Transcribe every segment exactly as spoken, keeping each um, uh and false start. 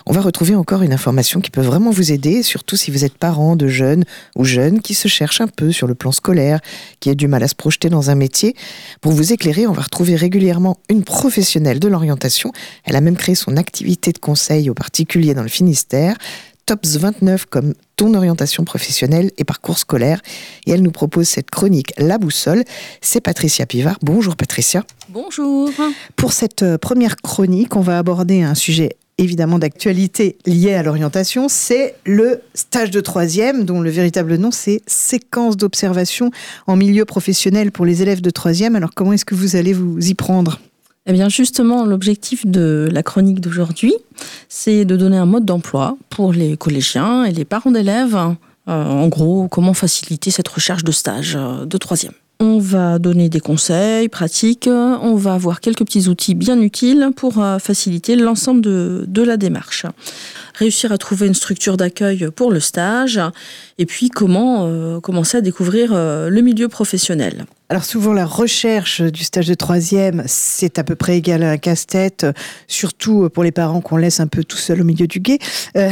On va retrouver encore une information qui peut vraiment vous aider, surtout si vous êtes parent de jeunes ou jeunes qui se cherchent un peu sur le plan scolaire, qui a du mal à se projeter dans un métier. Pour vous éclairer, on va retrouver régulièrement une professionnelle de l'orientation. Elle a même créé son activité de conseil aux particuliers dans le Finistère. Tops vingt-neuf comme ton orientation professionnelle et parcours scolaire. Et elle nous propose cette chronique La Boussole. C'est Patricia Pivard. Bonjour Patricia. Bonjour. Pour cette première chronique, on va aborder un sujet évidemment d'actualité lié à l'orientation. C'est le stage de troisième, dont le véritable nom c'est séquence d'observation en milieu professionnel pour les élèves de troisième. Alors comment est-ce que vous allez vous y prendre ? Eh bien justement, l'objectif de la chronique d'aujourd'hui, c'est de donner un mode d'emploi pour les collégiens et les parents d'élèves. Euh, en gros, comment faciliter cette recherche de stage de troisième. On va donner des conseils pratiques, on va avoir quelques petits outils bien utiles pour faciliter l'ensemble de, de la démarche. Réussir à trouver une structure d'accueil pour le stage et puis comment euh, commencer à découvrir euh, le milieu professionnel. Alors souvent la recherche du stage de troisième, c'est à peu près égal à un casse-tête, surtout pour les parents qu'on laisse un peu tout seuls au milieu du gué, euh,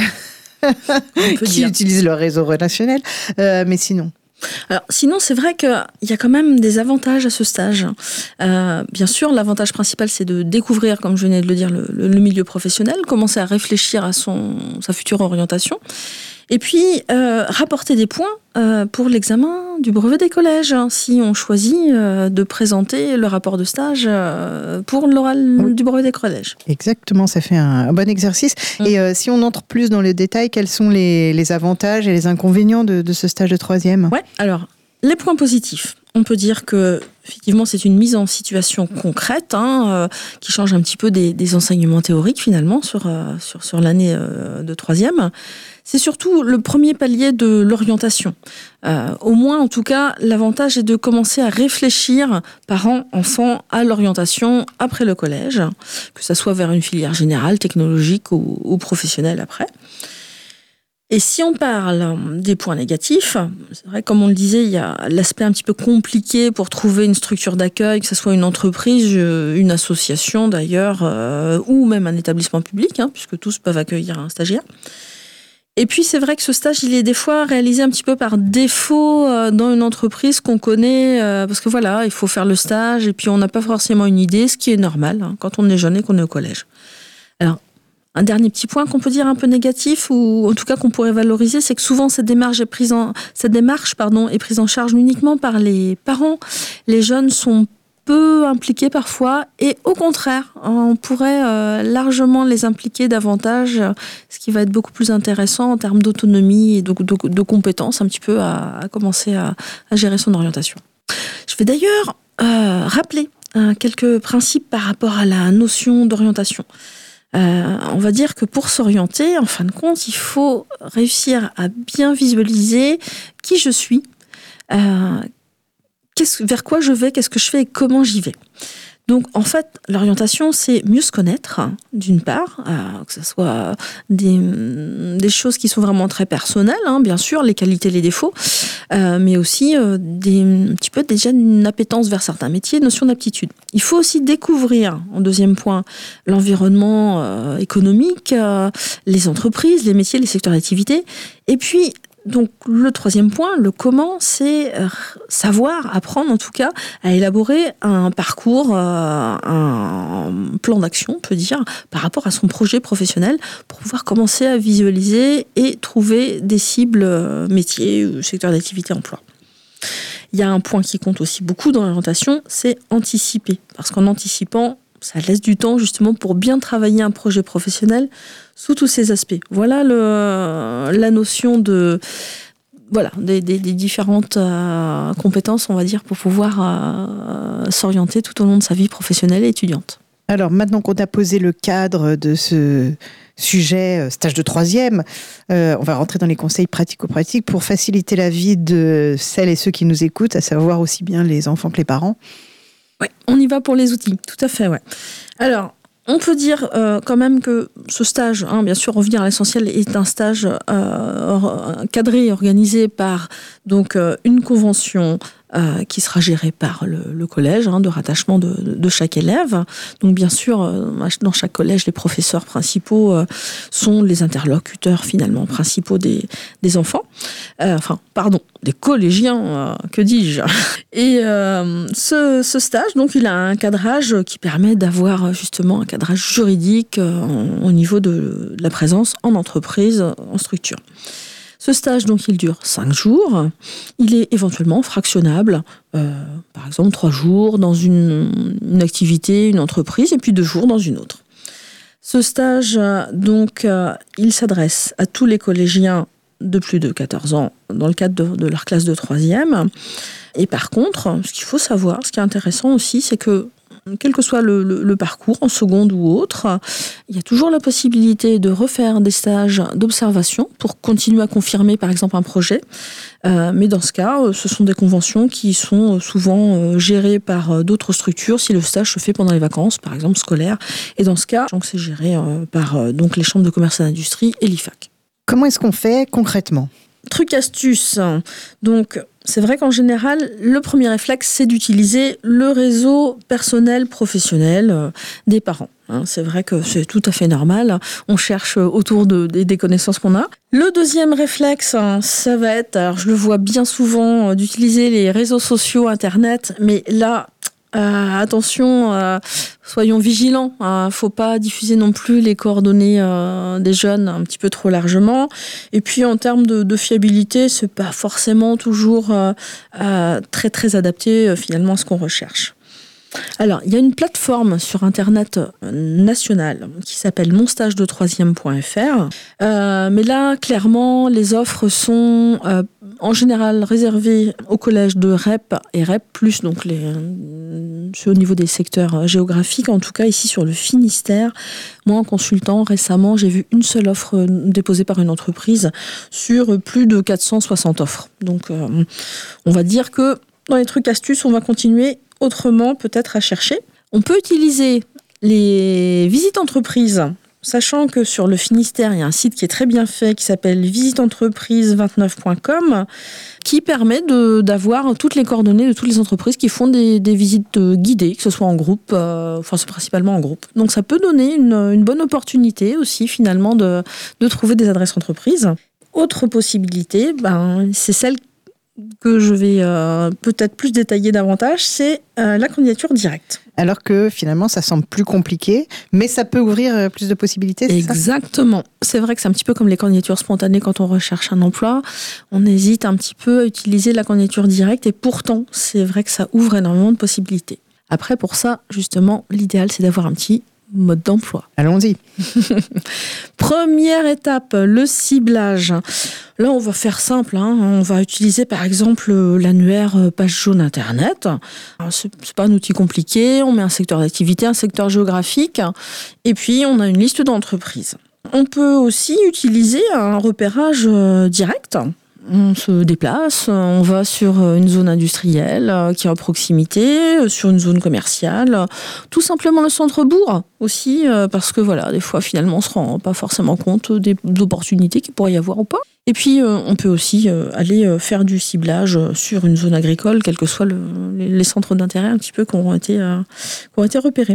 qui dire. utilisent leur réseau relationnel, euh, mais sinon... Alors, sinon, c'est vrai qu'il y a quand même des avantages à ce stage. Euh, bien sûr, l'avantage principal, c'est de découvrir, comme je venais de le dire, le, le, le milieu professionnel, commencer à réfléchir à son, sa future orientation. Et puis, euh, rapporter des points euh, pour l'examen du brevet des collèges, hein, si on choisit euh, de présenter le rapport de stage euh, pour l'oral oui. du brevet des collèges. Exactement, ça fait un, un bon exercice. Mmh. Et euh, si on entre plus dans les détails, quels sont les, les avantages et les inconvénients de, de ce stage de troisième ? Ouais, alors, les points positifs. On peut dire que effectivement, c'est une mise en situation concrète hein, euh, qui change un petit peu des, des enseignements théoriques finalement sur, euh, sur, sur l'année euh, de troisième. C'est surtout le premier palier de l'orientation. Euh, au moins, en tout cas, l'avantage est de commencer à réfléchir, parents, enfants, à l'orientation après le collège, que ça soit vers une filière générale, technologique ou, ou professionnelle après. Et si on parle des points négatifs, c'est vrai, comme on le disait, il y a l'aspect un petit peu compliqué pour trouver une structure d'accueil, que ce soit une entreprise, une association d'ailleurs, euh, ou même un établissement public, hein, puisque tous peuvent accueillir un stagiaire. Et puis c'est vrai que ce stage, il est des fois réalisé un petit peu par défaut euh, dans une entreprise qu'on connaît, euh, parce que voilà, il faut faire le stage, et puis on n'a pas forcément une idée, ce qui est normal hein, quand on est jeune et qu'on est au collège. Alors, un dernier petit point qu'on peut dire un peu négatif, ou en tout cas qu'on pourrait valoriser, c'est que souvent cette démarche est prise en, cette démarche, pardon, est prise en charge uniquement par les parents. Les jeunes sont peu impliqués parfois, et au contraire, on pourrait euh, largement les impliquer davantage, ce qui va être beaucoup plus intéressant en termes d'autonomie et de, de, de compétences, un petit peu à, à commencer à, à gérer son orientation. Je vais d'ailleurs euh, rappeler euh, quelques principes par rapport à la notion d'orientation. Euh, on va dire que pour s'orienter, en fin de compte, il faut réussir à bien visualiser qui je suis, euh, qu'est-ce, vers quoi je vais, qu'est-ce que je fais et comment j'y vais. Donc, en fait, l'orientation, c'est mieux se connaître, hein, d'une part, euh, que ce soit des, des choses qui sont vraiment très personnelles, hein, bien sûr, les qualités, les défauts, euh, mais aussi euh, des, un petit peu déjà une appétence vers certains métiers, notion d'aptitude. Il faut aussi découvrir, en deuxième point, l'environnement euh, économique, euh, les entreprises, les métiers, les secteurs d'activité, et puis donc le troisième point, le comment, c'est savoir, apprendre en tout cas, à élaborer un parcours, euh, un plan d'action, on peut dire, par rapport à son projet professionnel, pour pouvoir commencer à visualiser et trouver des cibles euh, métiers, secteurs d'activité, emploi. Il y a un point qui compte aussi beaucoup dans l'orientation, c'est anticiper. Parce qu'en anticipant, ça laisse du temps justement pour bien travailler un projet professionnel sous tous ces aspects. Voilà le, la notion de, voilà, des, des, des différentes euh, compétences, on va dire, pour pouvoir euh, s'orienter tout au long de sa vie professionnelle et étudiante. Alors maintenant qu'on a posé le cadre de ce sujet stage de troisième, euh, on va rentrer dans les conseils pratico-pratiques pour faciliter la vie de celles et ceux qui nous écoutent, à savoir aussi bien les enfants que les parents. Oui, on y va pour les outils, tout à fait, ouais. Alors, on peut dire euh, quand même que ce stage, hein, bien sûr, revenir à l'essentiel, est un stage euh, cadré et organisé par donc, euh, une convention euh, qui sera géré par le, le collège, hein, de rattachement de, de chaque élève. Donc bien sûr, euh, dans chaque collège, les professeurs principaux euh, sont les interlocuteurs finalement principaux des, des enfants. Euh, enfin, pardon, des collégiens, euh, que dis-je. Et euh, ce, ce stage, donc, il a un cadrage qui permet d'avoir justement un cadrage juridique euh, au niveau de, de la présence en entreprise, en structure. Ce stage, donc, il dure cinq jours. Il est éventuellement fractionnable, euh, par exemple trois jours dans une, une activité, une entreprise, et puis deux jours dans une autre. Ce stage, donc, euh, il s'adresse à tous les collégiens de plus de quatorze ans dans le cadre de, de leur classe de troisième. Et par contre, ce qu'il faut savoir, ce qui est intéressant aussi, c'est que quel que soit le, le, le parcours, en seconde ou autre, il y a toujours la possibilité de refaire des stages d'observation pour continuer à confirmer, par exemple, un projet. Euh, mais dans ce cas, ce sont des conventions qui sont souvent gérées par d'autres structures si le stage se fait pendant les vacances, par exemple scolaires. Et dans ce cas, donc, c'est géré par donc, les chambres de commerce et d'industrie et l'I F A C. Comment est-ce qu'on fait concrètement ? Truc astuce. Donc, c'est vrai qu'en général, le premier réflexe, c'est d'utiliser le réseau personnel professionnel euh, des parents. Hein, c'est vrai que c'est tout à fait normal. On cherche autour de, de, des connaissances qu'on a. Le deuxième réflexe, hein, ça va être, alors je le vois bien souvent, euh, d'utiliser les réseaux sociaux, Internet, mais là, Euh, attention, euh, soyons vigilants. Il hein, ne faut pas diffuser non plus les coordonnées euh, des jeunes un petit peu trop largement. Et puis, en termes de, de fiabilité, ce n'est pas forcément toujours euh, euh, très, très adapté euh, finalement à ce qu'on recherche. Alors, il y a une plateforme sur Internet nationale qui s'appelle mon stage de troisième point f r. Euh, mais là, clairement, les offres sont euh, en général réservées au collège de R E P et R E P plus, donc les, c'est au niveau des secteurs géographiques. En tout cas, ici sur le Finistère, moi, en consultant récemment, j'ai vu une seule offre déposée par une entreprise sur plus de quatre cent soixante offres. Donc, euh, on va dire que dans les trucs astuces, on va continuer autrement peut-être à chercher. On peut utiliser les visites entreprises, sachant que sur le Finistère, il y a un site qui est très bien fait qui s'appelle visite entreprise vingt-neuf point com qui permet de, d'avoir toutes les coordonnées de toutes les entreprises qui font des, des visites guidées, que ce soit en groupe, euh, enfin c'est principalement en groupe. Donc ça peut donner une, une bonne opportunité aussi finalement de, de trouver des adresses entreprises. Autre possibilité, ben, c'est celle que je vais euh, peut-être plus détailler davantage, c'est euh, la candidature directe. Alors que finalement, ça semble plus compliqué, mais ça peut ouvrir plus de possibilités, c'est ça ? Exactement. C'est vrai que c'est un petit peu comme les candidatures spontanées quand on recherche un emploi. On hésite un petit peu à utiliser la candidature directe et pourtant, c'est vrai que ça ouvre énormément de possibilités. Après, pour ça, justement, l'idéal, c'est d'avoir un petit mode d'emploi. Allons-y. Première étape, le ciblage. Là, on va faire simple. Hein. On va utiliser, par exemple, l'annuaire page jaune Internet. Ce n'est pas un outil compliqué. On met un secteur d'activité, un secteur géographique. Et puis, on a une liste d'entreprises. On peut aussi utiliser un repérage direct. On se déplace, on va sur une zone industrielle qui est à proximité, sur une zone commerciale, tout simplement le centre-bourg aussi, parce que voilà, des fois finalement on ne se rend pas forcément compte des opportunités qu'il pourrait y avoir ou pas. Et puis on peut aussi aller faire du ciblage sur une zone agricole, quels que soient le, les centres d'intérêt un petit peu qui ont été, qui ont été repérés.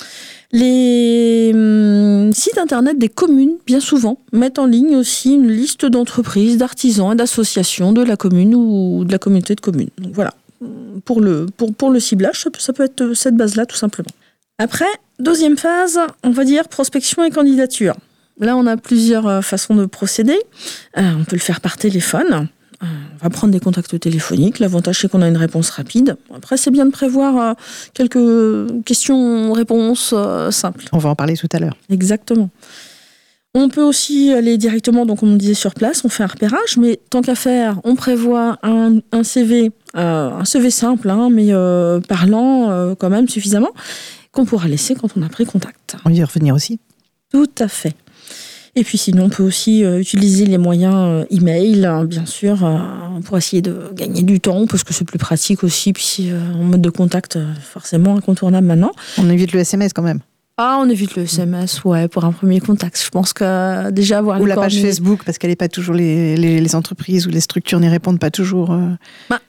Les hum, sites internet des communes, bien souvent, mettent en ligne aussi une liste d'entreprises, d'artisans et d'associations de la commune ou de la communauté de communes. Donc voilà, pour le, pour, pour le ciblage, ça peut, ça peut être cette base-là tout simplement. Après, deuxième phase, on va dire prospection et candidature. Là, on a plusieurs façons de procéder. Euh, on peut le faire par téléphone. On va prendre des contacts téléphoniques. L'avantage, c'est qu'on a une réponse rapide. Après, c'est bien de prévoir quelques questions-réponses simples. On va en parler tout à l'heure. Exactement. On peut aussi aller directement, donc comme on disait, sur place. On fait un repérage, mais tant qu'à faire, on prévoit un, un C V, euh, un C V simple, hein, mais euh, parlant euh, quand même suffisamment, qu'on pourra laisser quand on a pris contact. On va y revenir aussi. Tout à fait. Et puis sinon, on peut aussi euh, utiliser les moyens euh, email, hein, bien sûr, euh, pour essayer de gagner du temps, parce que c'est plus pratique aussi, puis euh, en mode de contact, euh, forcément incontournable maintenant. On évite le S M S quand même. Ah, on évite le S M S, ouais, pour un premier contact. Je pense que euh, déjà avoir ou les la page coordonnées... Facebook, parce qu'elle n'est pas toujours les, les, les entreprises ou les structures n'y répondent pas toujours. Euh... Bah,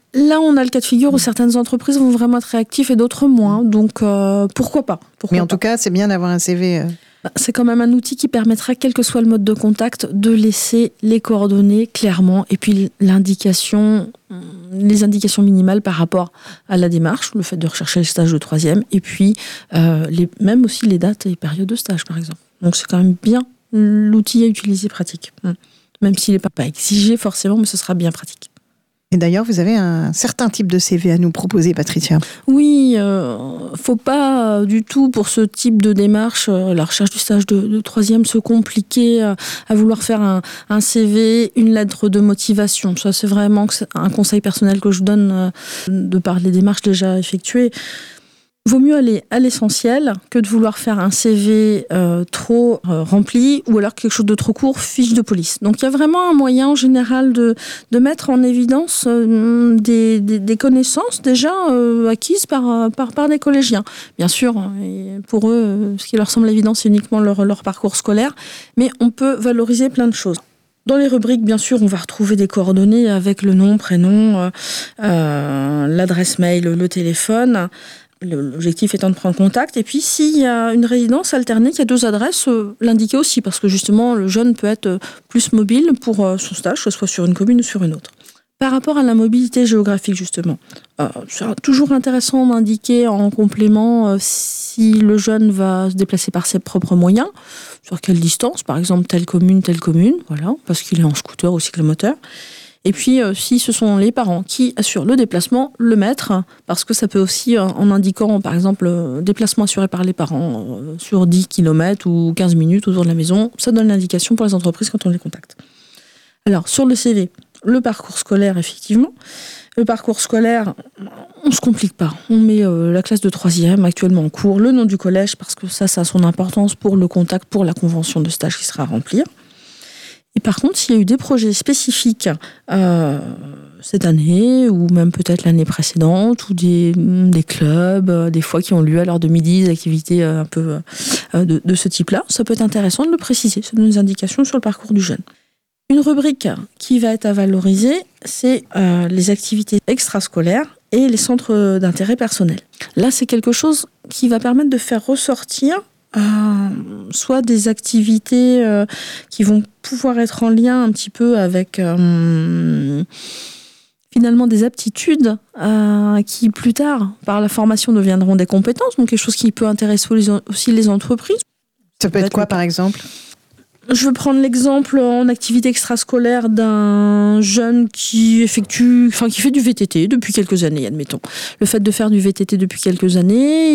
Là, on a le cas de figure où certaines entreprises vont vraiment être réactives et d'autres moins. Donc, euh, pourquoi pas pourquoi Mais en pas. tout cas, c'est bien d'avoir un C V. Euh... C'est quand même un outil qui permettra, quel que soit le mode de contact, de laisser les coordonnées clairement et puis l'indication, les indications minimales par rapport à la démarche, le fait de rechercher le stage de troisième et puis euh, les, même aussi les dates et périodes de stage, par exemple. Donc c'est quand même bien l'outil à utiliser pratique. Même s'il n'est pas, pas exigé forcément, mais ce sera bien pratique. Et d'ailleurs, vous avez un certain type de C V à nous proposer, Patricia. Oui, euh, faut pas euh, du tout pour ce type de démarche, euh, la recherche du stage de, de troisième, se compliquer euh, à vouloir faire un, un C V, une lettre de motivation. Ça, c'est vraiment un conseil personnel que je vous donne euh, de par les démarches déjà effectuées. Vaut mieux aller à l'essentiel que de vouloir faire un C V euh, trop euh, rempli ou alors quelque chose de trop court, fiche de police. Donc il y a vraiment un moyen en général de, de mettre en évidence euh, des, des, des connaissances déjà euh, acquises par, par, par des collégiens. Bien sûr, et pour eux, ce qui leur semble évident, c'est uniquement leur, leur parcours scolaire, mais on peut valoriser plein de choses. Dans les rubriques, bien sûr, on va retrouver des coordonnées avec le nom, prénom, euh, euh, l'adresse mail, le téléphone. L'objectif étant de prendre contact. Et puis, s'il y a une résidence alternée, qu'il y a deux adresses, euh, l'indiquer aussi, parce que justement, le jeune peut être plus mobile pour euh, son stage, que ce soit sur une commune ou sur une autre. Par rapport à la mobilité géographique, justement, euh, c'est toujours intéressant d'indiquer en complément euh, si le jeune va se déplacer par ses propres moyens, sur quelle distance, par exemple, telle commune, telle commune, voilà, parce qu'il est en scooter ou cyclomoteur. Et puis, euh, si ce sont les parents qui assurent le déplacement, le maître, parce que ça peut aussi, euh, en indiquant, par exemple, euh, déplacement assuré par les parents euh, sur dix kilomètres ou quinze minutes autour de la maison, ça donne l'indication pour les entreprises quand on les contacte. Alors, sur le C V, le parcours scolaire, effectivement. Le parcours scolaire, on ne se complique pas. On met euh, la classe de troisième actuellement en cours, le nom du collège, parce que ça, ça a son importance pour le contact, pour la convention de stage qui sera à remplir. Et par contre, s'il y a eu des projets spécifiques euh, cette année, ou même peut-être l'année précédente, ou des, des clubs, euh, des fois qui ont lieu à l'heure de midi, des activités euh, un peu euh, de, de ce type-là, ça peut être intéressant de le préciser. Ça donne des indications sur le parcours du jeune. Une rubrique qui va être à valoriser, c'est euh, les activités extrascolaires et les centres d'intérêt personnel. Là, c'est quelque chose qui va permettre de faire ressortir Euh, soit des activités euh, qui vont pouvoir être en lien un petit peu avec euh, finalement des aptitudes euh, qui plus tard par la formation deviendront des compétences, donc quelque chose qui peut intéresser aussi les entreprises. Ça peut être quoi par exemple ? Je veux prendre l'exemple en activité extrascolaire d'un jeune qui effectue, enfin qui fait du V T T depuis quelques années, admettons. Le fait de faire du V T T depuis quelques années,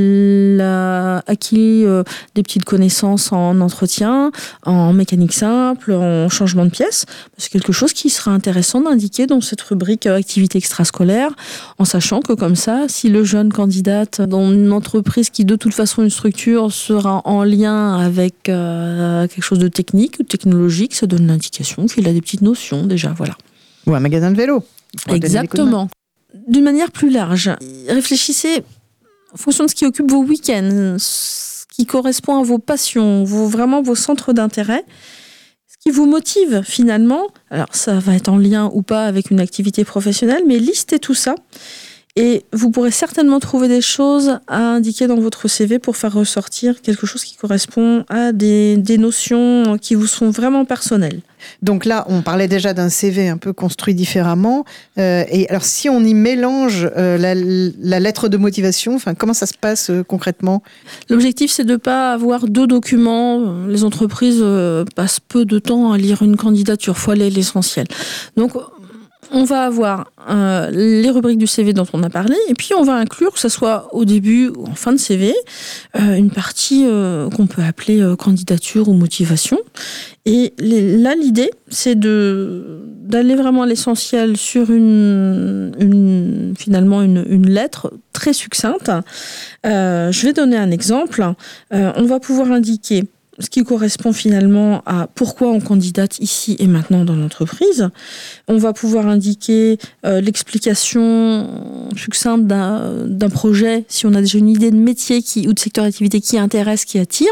il a acquis euh, des petites connaissances en entretien, en mécanique simple, en changement de pièces. C'est quelque chose qui sera intéressant d'indiquer dans cette rubrique euh, activité extrascolaire, en sachant que comme ça, si le jeune candidate dans une entreprise qui de toute façon une structure sera en lien avec euh, quelque chose de technique ou technologique, ça donne l'indication qu'il a des petites notions déjà, voilà. Ou un magasin de vélo. Exactement. D'une manière plus large, réfléchissez en fonction de ce qui occupe vos week-ends, ce qui correspond à vos passions, vos, vraiment vos centres d'intérêt, ce qui vous motive finalement. Alors ça va être en lien ou pas avec une activité professionnelle, mais listez tout ça. Et vous pourrez certainement trouver des choses à indiquer dans votre C V pour faire ressortir quelque chose qui correspond à des, des notions qui vous sont vraiment personnelles. Donc là, on parlait déjà d'un C V un peu construit différemment. Euh, et alors, si on y mélange euh, la, la lettre de motivation, enfin, comment ça se passe euh, concrètement ? L'objectif, c'est de ne pas avoir deux documents. Les entreprises euh, passent peu de temps à lire une candidature. Il faut aller à l'essentiel. Donc, on va avoir euh, les rubriques du C V dont on a parlé, et puis on va inclure, que ce soit au début ou en fin de C V, euh, une partie euh, qu'on peut appeler euh, candidature ou motivation. Et les, là, l'idée, c'est de, d'aller vraiment à l'essentiel sur une, une, finalement une, une lettre très succincte. Euh, je vais donner un exemple. Euh, on va pouvoir indiquer ce qui correspond finalement à pourquoi on candidate ici et maintenant dans l'entreprise. On va pouvoir indiquer euh, l'explication succincte d'un, d'un projet, si on a déjà une idée de métier qui, ou de secteur d'activité qui intéresse, qui attire.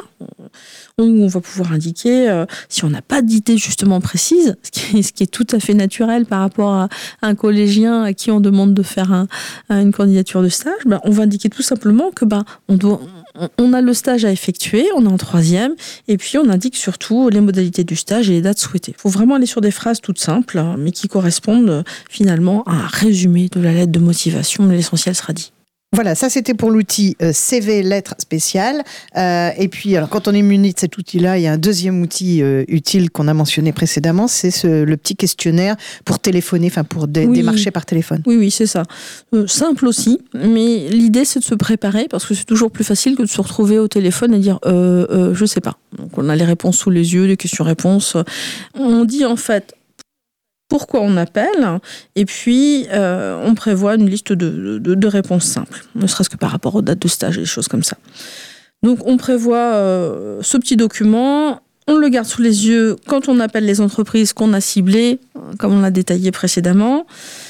On va pouvoir indiquer, euh, si on n'a pas d'idée justement précise, ce qui, est, ce qui est tout à fait naturel par rapport à un collégien à qui on demande de faire un, une candidature de stage, ben, on va indiquer tout simplement que ben, on, doit, on a le stage à effectuer, on est en troisième, et puis on indique surtout les modalités du stage et les dates souhaitées. Il faut vraiment aller sur des phrases toutes simples, hein, mais qui correspondent finalement à un résumé de la lettre de motivation, mais l'essentiel sera dit. Voilà, ça c'était pour l'outil euh, C V lettre spéciale. Euh, et puis, alors, quand on est muni de cet outil-là, il y a un deuxième outil euh, utile qu'on a mentionné précédemment, c'est ce, le petit questionnaire pour téléphoner, enfin pour dé- oui. démarcher par téléphone. Oui, oui, c'est ça. Euh, simple aussi, mais l'idée c'est de se préparer parce que c'est toujours plus facile que de se retrouver au téléphone et dire euh, euh, je sais pas. Donc on a les réponses sous les yeux, les questions-réponses. On dit en fait pourquoi on appelle, et puis euh, on prévoit une liste de, de, de réponses simples, ne serait-ce que par rapport aux dates de stage et des choses comme ça. Donc on prévoit euh, ce petit document, on le garde sous les yeux quand on appelle les entreprises qu'on a ciblées, comme on l'a détaillé précédemment.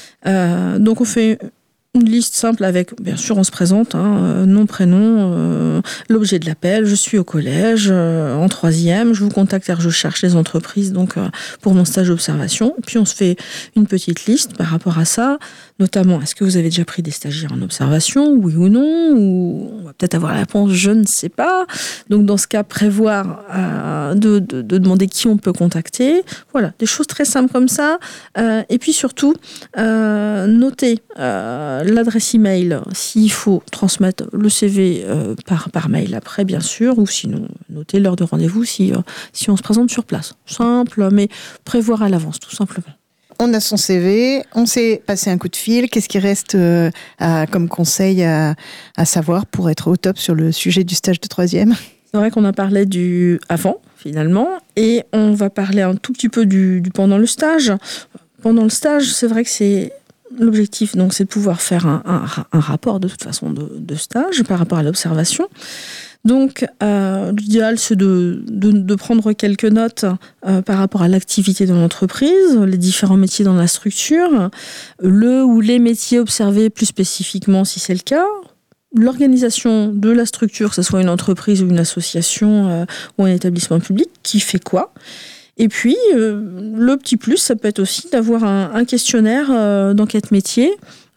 Euh, donc on fait une liste simple avec, bien sûr, on se présente, hein, nom, prénom, euh, l'objet de l'appel, je suis au collège, euh, en troisième, je vous contacte car je cherche les entreprises donc euh, pour mon stage d'observation. Puis on se fait une petite liste par rapport à ça, notamment, est-ce que vous avez déjà pris des stagiaires en observation, oui ou non, ou on va peut-être avoir la réponse, je ne sais pas. Donc dans ce cas, prévoir euh, de, de, de demander qui on peut contacter. Voilà, des choses très simples comme ça. Euh, et puis surtout, euh, noter euh, l'adresse email, s'il faut transmettre le C V euh, par, par mail après, bien sûr, ou sinon noter l'heure de rendez-vous si, euh, si on se présente sur place. Simple, mais prévoir à l'avance, tout simplement. On a son C V, on s'est passé un coup de fil. Qu'est-ce qui reste euh, à, comme conseil à, à savoir pour être au top sur le sujet du stage de troisième ? C'est vrai qu'on a parlé du avant, finalement, et on va parler un tout petit peu du, du pendant le stage. Pendant le stage, c'est vrai que c'est l'objectif, donc, c'est de pouvoir faire un, un, un rapport de toute façon de, de stage par rapport à l'observation. Donc, euh, l'idéal, c'est de, de, de prendre quelques notes euh, par rapport à l'activité de l'entreprise, les différents métiers dans la structure, le ou les métiers observés plus spécifiquement si c'est le cas, l'organisation de la structure, que ce soit une entreprise ou une association euh, ou un établissement public, qui fait quoi. Et puis, euh, le petit plus, ça peut être aussi d'avoir un, un questionnaire euh, d'enquête métier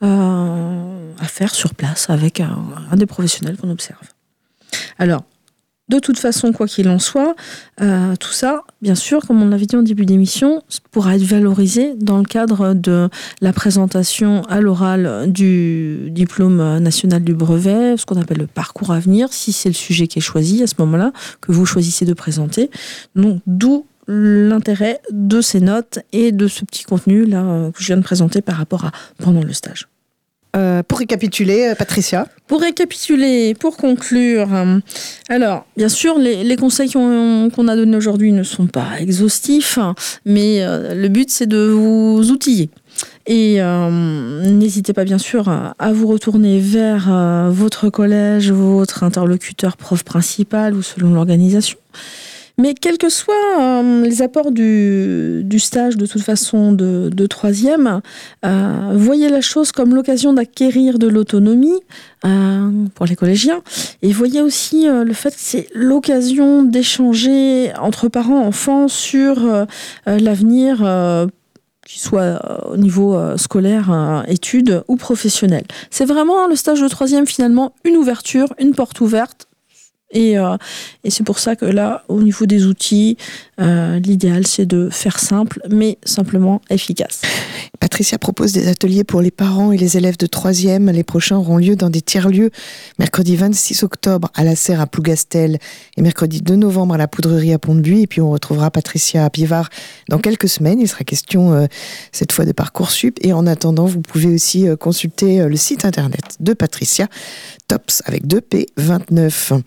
euh, à faire sur place avec un, un des professionnels qu'on observe. Alors, de toute façon, quoi qu'il en soit, euh, tout ça, bien sûr, comme on l'avait dit en début d'émission, pourra être valorisé dans le cadre de la présentation à l'oral du diplôme national du brevet, ce qu'on appelle le parcours à venir, si c'est le sujet qui est choisi à ce moment-là, que vous choisissez de présenter. Donc, d'où l'intérêt de ces notes et de ce petit contenu là que je viens de présenter par rapport à pendant le stage. Euh, pour récapituler, Patricia. Pour récapituler, pour conclure, euh, alors, bien sûr, les, les conseils qu'on, qu'on a donnés aujourd'hui ne sont pas exhaustifs, mais euh, le but, c'est de vous outiller. Et euh, n'hésitez pas, bien sûr, à, à vous retourner vers euh, votre collège, votre interlocuteur prof principal ou selon l'organisation. Mais quels que soient euh, les apports du, du stage, de toute façon, de, de troisième, euh, voyez la chose comme l'occasion d'acquérir de l'autonomie euh, pour les collégiens. Et voyez aussi euh, le fait que c'est l'occasion d'échanger entre parents, enfants, sur euh, l'avenir, euh, qu'il soit au niveau euh, scolaire, euh, études ou professionnel. C'est vraiment le stage de troisième, finalement, une ouverture, une porte ouverte. Et, euh, et c'est pour ça que là, au niveau des outils, euh, l'idéal, c'est de faire simple, mais simplement efficace. Patricia propose des ateliers pour les parents et les élèves de troisième. Les prochains auront lieu dans des tiers-lieux. Mercredi vingt-six octobre à la Serre à Plougastel et mercredi deux novembre à la Poudrerie à Pont-de-Buis. Et puis on retrouvera Patricia à Pivard dans quelques semaines. Il sera question euh, cette fois de Parcoursup. Et en attendant, vous pouvez aussi euh, consulter euh, le site internet de Patricia, tops avec deux P vingt-neuf.